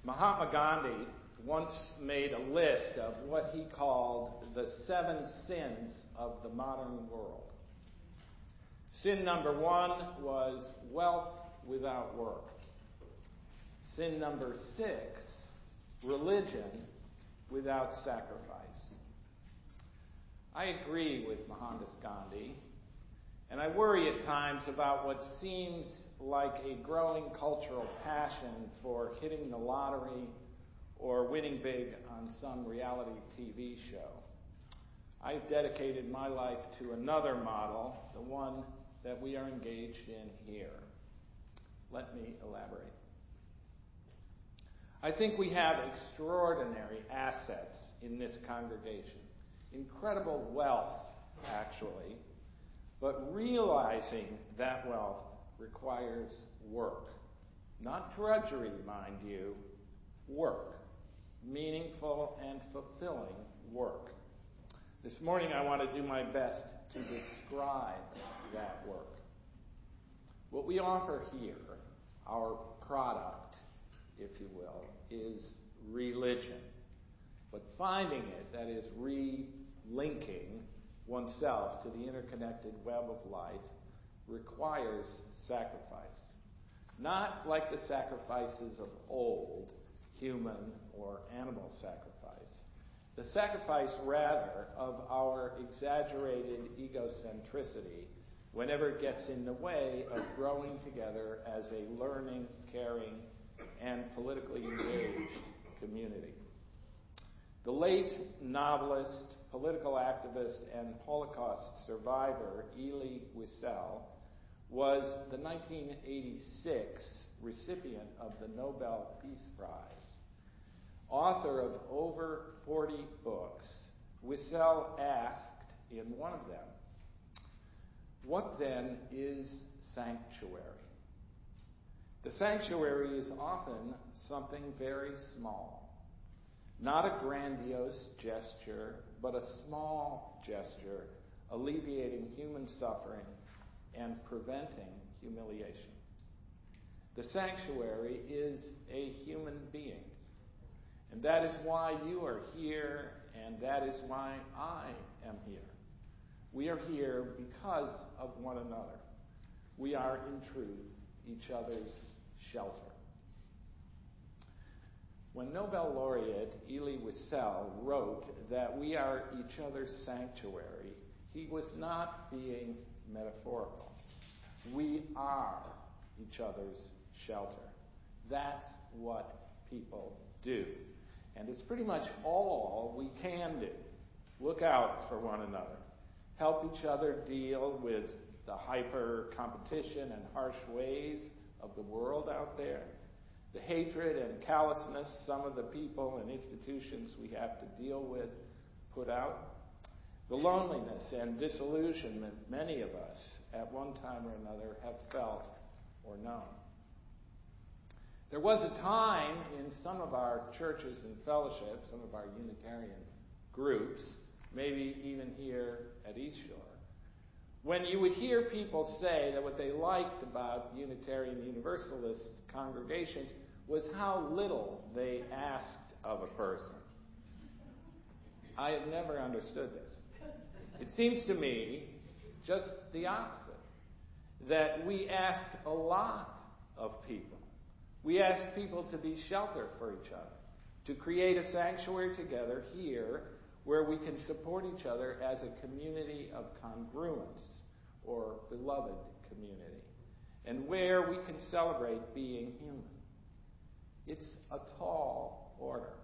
Mahatma Gandhi once made a list of what he called the 7 sins of the modern world. Sin number 1 was wealth without work. Sin number 6, religion without sacrifice. I agree with Mohandas Gandhi, and I worry at times about what seems like a growing cultural passion for hitting the lottery or winning big on some reality TV show. I've dedicated my life to another model, the one that we are engaged in here. Let me elaborate. I think we have extraordinary assets in this congregation. Incredible wealth, actually. But realizing that wealth requires work. Not drudgery, mind you. Work. Meaningful and fulfilling work. This morning I want to do my best to describe that work. What we offer here, our product, if you will, is religion. But finding it, that is relinking oneself to the interconnected web of life, requires sacrifice. Not like the sacrifices of old, human or animal sacrifice. The sacrifice, rather, of our exaggerated egocentricity whenever it gets in the way of growing together as a learning, caring, and politically engaged community. The late novelist, political activist, and Holocaust survivor Elie Wiesel was the 1986 recipient of the Nobel Peace Prize. Author of over 40 books, Wiesel asked in one of them, "What then is sanctuary?" The sanctuary is often something very small. Not a grandiose gesture, but a small gesture alleviating human suffering and preventing humiliation. The sanctuary is a human being. And that is why you are here, and that is why I am here. We are here because of one another. We are, in truth, each other's shelter. When Nobel laureate Elie Wiesel wrote that we are each other's sanctuary, he was not being metaphorical. We are each other's shelter. That's what people do. And it's pretty much all we can do. Look out for one another. Help each other deal with the hyper competition and harsh ways of the world out there. The hatred and callousness some of the people and institutions we have to deal with put out. The loneliness and disillusionment many of us at one time or another have felt or known. There was a time in some of our churches and fellowships, some of our Unitarian groups, maybe even here at East Shore, when you would hear people say that what they liked about Unitarian Universalist congregations was how little they asked of a person. I have never understood this. It seems to me just the opposite, that we ask a lot of people. We ask people to be shelter for each other, to create a sanctuary together here where we can support each other as a community of congruence or beloved community, and where we can celebrate being human. It's a tall order.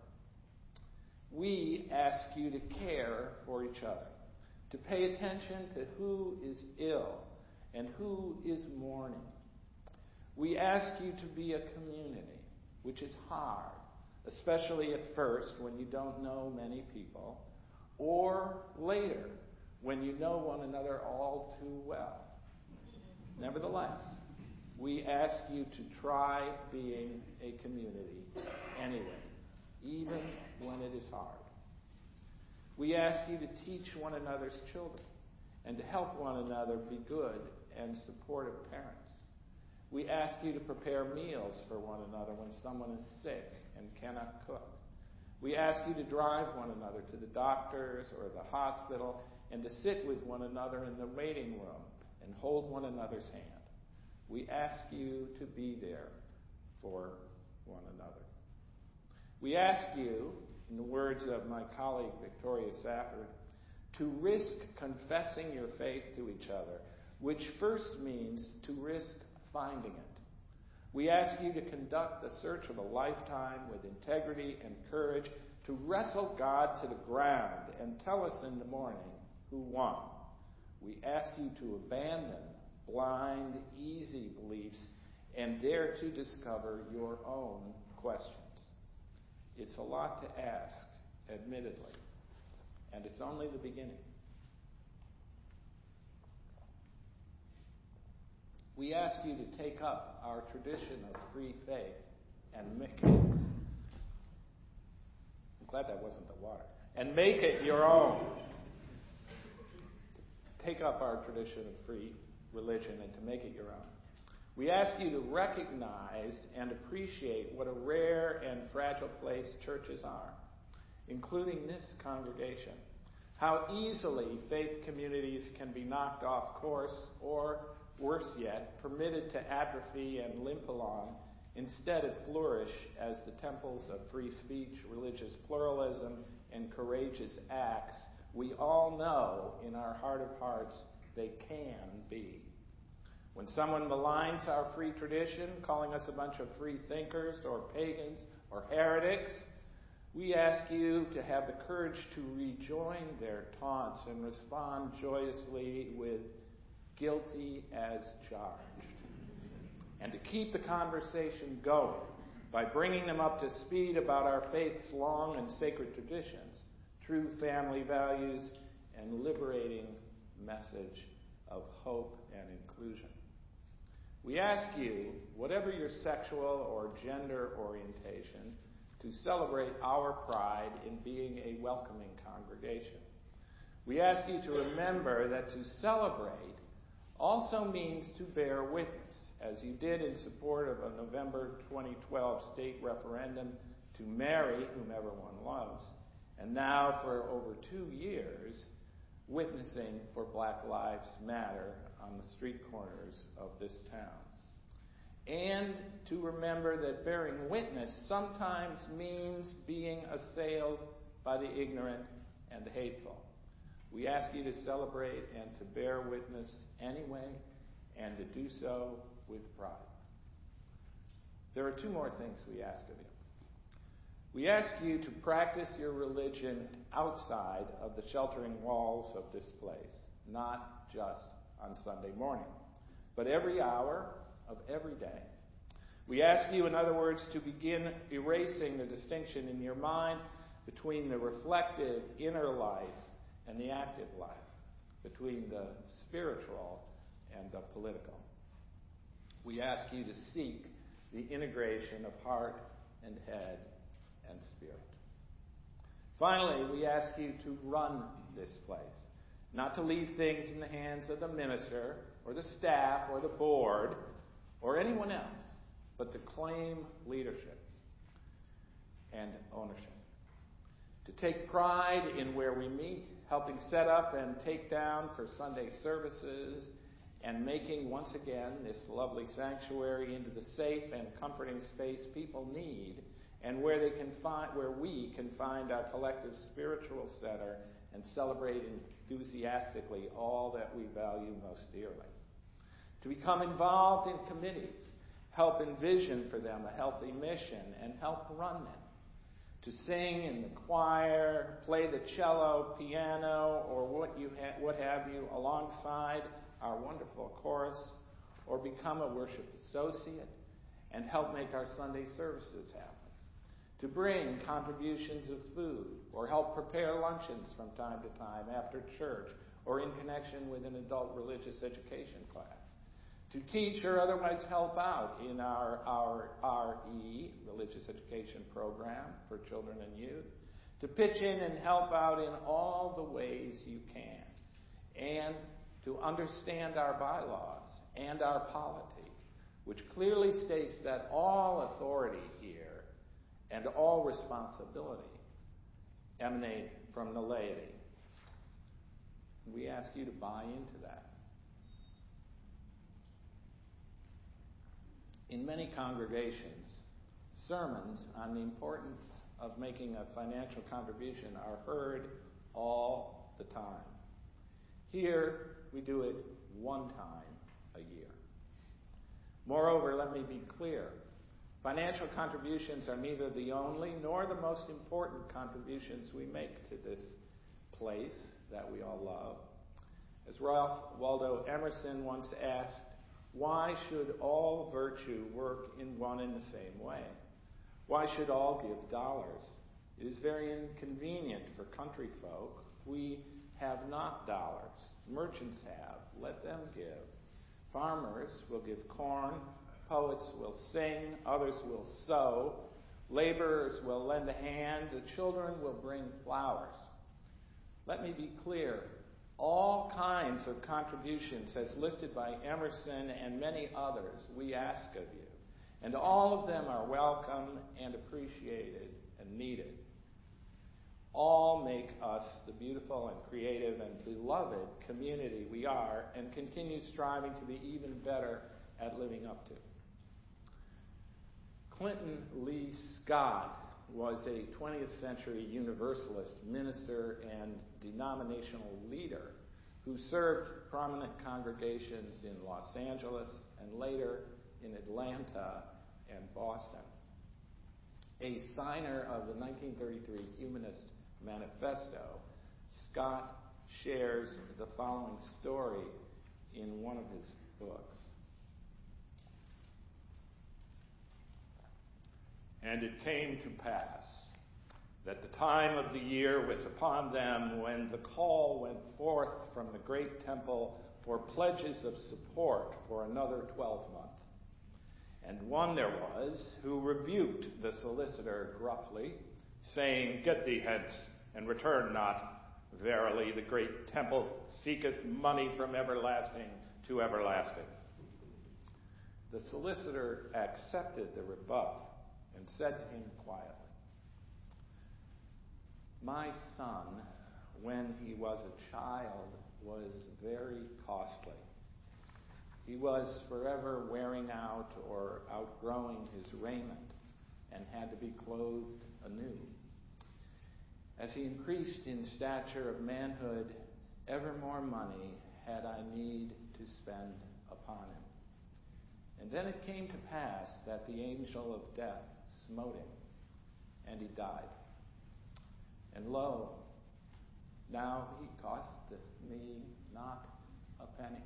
We ask you to care for each other, to pay attention to who is ill and who is mourning. We ask you to be a community, which is hard, especially at first when you don't know many people, or later when you know one another all too well. Nevertheless, we ask you to try being a community anyway, even when it is hard. We ask you to teach one another's children and to help one another be good and supportive parents. We ask you to prepare meals for one another when someone is sick and cannot cook. We ask you to drive one another to the doctors or the hospital and to sit with one another in the waiting room and hold one another's hand. We ask you to be there for one another. We ask you, in the words of my colleague Victoria Safford, to risk confessing your faith to each other, which first means to risk finding it. We ask you to conduct the search of a lifetime with integrity and courage, to wrestle God to the ground and tell us in the morning who won. We ask you to abandon blind, easy beliefs and dare to discover your own questions. It's a lot to ask, admittedly, and it's only the beginning. We ask you to take up our tradition of free faith and make it, I'm glad that wasn't the water, and make it your own. Take up our tradition of free religion and to make it your own. We ask you to recognize and appreciate what a rare and fragile place churches are, including this congregation. How easily faith communities can be knocked off course or, worse yet, permitted to atrophy and limp along instead of flourish as the temples of free speech, religious pluralism, and courageous acts we all know in our heart of hearts they can be. When someone maligns our free tradition, calling us a bunch of free thinkers or pagans or heretics, we ask you to have the courage to rejoin their taunts and respond joyously with guilty as charged, and to keep the conversation going by bringing them up to speed about our faith's long and sacred traditions, true family values, and liberating message of hope and inclusion. We ask you, whatever your sexual or gender orientation, to celebrate our pride in being a welcoming congregation. We ask you to remember that to celebrate also means to bear witness, as you did in support of a November 2012 state referendum to marry whomever one loves, and now for over 2 years, witnessing for Black Lives Matter on the street corners of this town. And to remember that bearing witness sometimes means being assailed by the ignorant and the hateful. We ask you to celebrate and to bear witness anyway, and to do so with pride. There are 2 more things we ask of you. We ask you to practice your religion outside of the sheltering walls of this place, not just on Sunday morning, but every hour of every day. We ask you, in other words, to begin erasing the distinction in your mind between the reflective inner life and the active life, between the spiritual and the political. We ask you to seek the integration of heart and head and spirit. Finally, we ask you to run this place, not to leave things in the hands of the minister or the staff or the board or anyone else, but to claim leadership and ownership. To take pride in where we meet, helping set up and take down for Sunday services, and making once again this lovely sanctuary into the safe and comforting space people need, and where we can find our collective spiritual center and celebrate enthusiastically all that we value most dearly. To become involved in committees, help envision for them a healthy mission, and help run them. To sing in the choir, play the cello, piano, or what have you alongside our wonderful chorus, or become a worship associate and help make our Sunday services happen. To bring contributions of food or help prepare luncheons from time to time after church or in connection with an adult religious education class. To teach or otherwise help out in our RE, Religious Education Program for children and youth. To pitch in and help out in all the ways you can. And to understand our bylaws and our polity, which clearly states that all authority here and all responsibility emanate from the laity. We ask you to buy into that. In many congregations, sermons on the importance of making a financial contribution are heard all the time. Here, we do it one time a year. Moreover, let me be clear. Financial contributions are neither the only nor the most important contributions we make to this place that we all love. As Ralph Waldo Emerson once asked, why should all virtue work in one and the same way? Why should all give dollars? It is very inconvenient for country folk. We have not dollars. Merchants have. Let them give. Farmers will give corn. Poets will sing. Others will sow. Laborers will lend a hand. The children will bring flowers. Let me be clear. All kinds of contributions, as listed by Emerson and many others, we ask of you. And all of them are welcome and appreciated and needed. All make us the beautiful and creative and beloved community we are and continue striving to be even better at living up to. Clinton Lee Scott was a 20th century Universalist minister and denominational leader who served prominent congregations in Los Angeles and later in Atlanta and Boston. A signer of the 1933 Humanist Manifesto, Scott shares the following story in one of his books. And it came to pass that the time of the year was upon them when the call went forth from the great temple for pledges of support for another 12 months. And one there was who rebuked the solicitor gruffly, saying, Get thee hence, and return not. Verily, the great temple seeketh money from everlasting to everlasting. The solicitor accepted the rebuff and said to him quietly, My son, when he was a child, was very costly. He was forever wearing out or outgrowing his raiment and had to be clothed anew. As he increased in stature of manhood, ever more money had I need to spend upon him. And then it came to pass that the angel of death smote him, and he died. And lo, now he costeth me not a penny.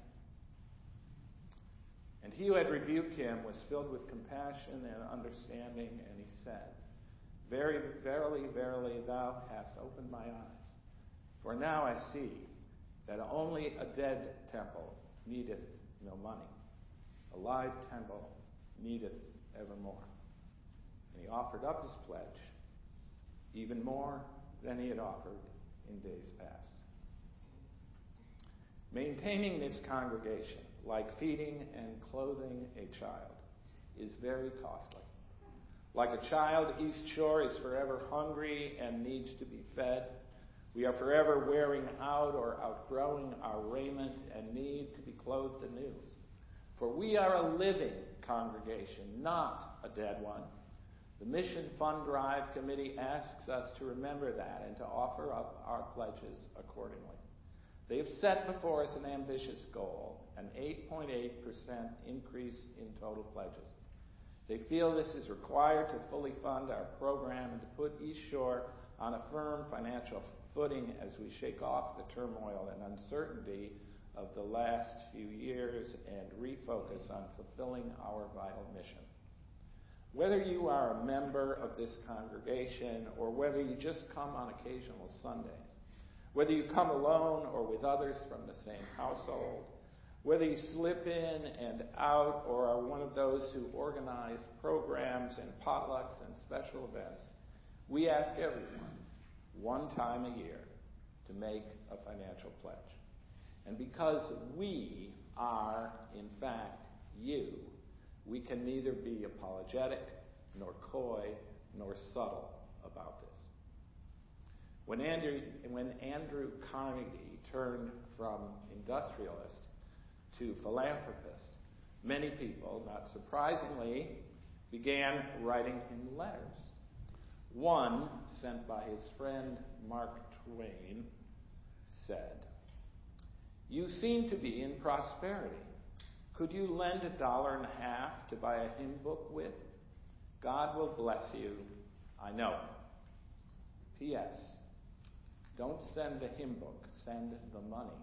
And he who had rebuked him was filled with compassion and understanding, and he said, Very, verily, verily, thou hast opened my eyes. For now I see that only a dead temple needeth no money. A live temple needeth evermore. And he offered up his pledge, even more than he had offered in days past. Maintaining this congregation, like feeding and clothing a child, is very costly. Like a child, East Shore is forever hungry and needs to be fed. We are forever wearing out or outgrowing our raiment and need to be clothed anew. For we are a living congregation, not a dead one. The Mission Fund Drive Committee asks us to remember that and to offer up our pledges accordingly. They have set before us an ambitious goal, an 8.8% increase in total pledges. They feel this is required to fully fund our program and to put East Shore on a firm financial footing as we shake off the turmoil and uncertainty of the last few years and refocus on fulfilling our vital mission. Whether you are a member of this congregation or whether you just come on occasional Sundays, whether you come alone or with others from the same household, whether you slip in and out or are one of those who organize programs and potlucks and special events, we ask everyone, one time a year, to make a financial pledge. And because we are, in fact, you, We can neither be apologetic, nor coy, nor subtle about this. When Andrew Carnegie turned from industrialist to philanthropist, many people, not surprisingly, began writing him letters. One, sent by his friend Mark Twain, said, "You seem to be in prosperity. Could you lend $1.50 to buy a hymn book with? God will bless you, I know. P.S. Don't send the hymn book, send the money."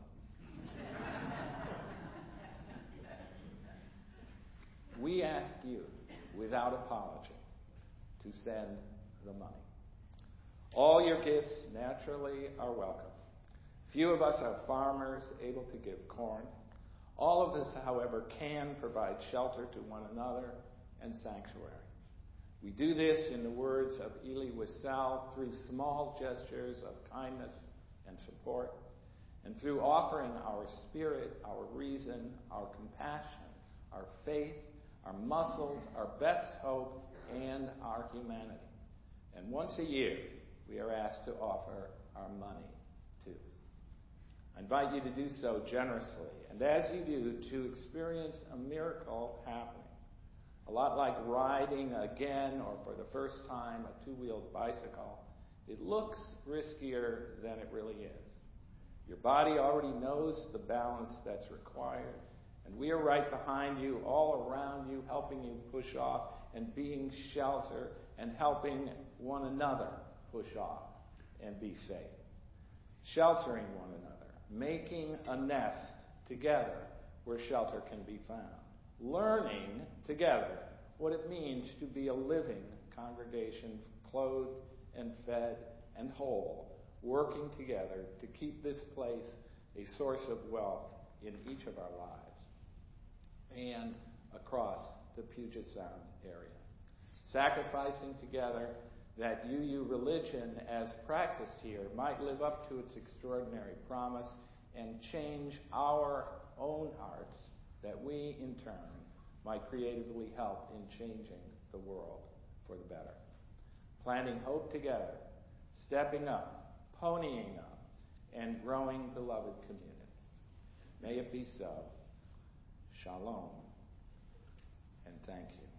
We ask you, without apology, to send the money. All your gifts naturally are welcome. Few of us are farmers able to give corn. All of us, however, can provide shelter to one another and sanctuary. We do this, in the words of Elie Wiesel, through small gestures of kindness and support, and through offering our spirit, our reason, our compassion, our faith, our muscles, our best hope, and our humanity. And once a year, we are asked to offer our money too. I invite you to do so generously, and as you do, to experience a miracle happening. A lot like riding again, or for the first time, a two-wheeled bicycle. It looks riskier than it really is. Your body already knows the balance that's required, and we are right behind you, all around you, helping you push off and being shelter and helping one another push off and be safe. Sheltering one another, making a nest together where shelter can be found. Learning together what it means to be a living congregation, clothed and fed and whole, working together to keep this place a source of wealth in each of our lives and across the Puget Sound area. Sacrificing together that UU religion, as practiced here, might live up to its extraordinary promise and change our own hearts, that we, in turn, might creatively help in changing the world for the better. Planting hope together, stepping up, ponying up, and growing beloved community. May it be so. Shalom, and thank you.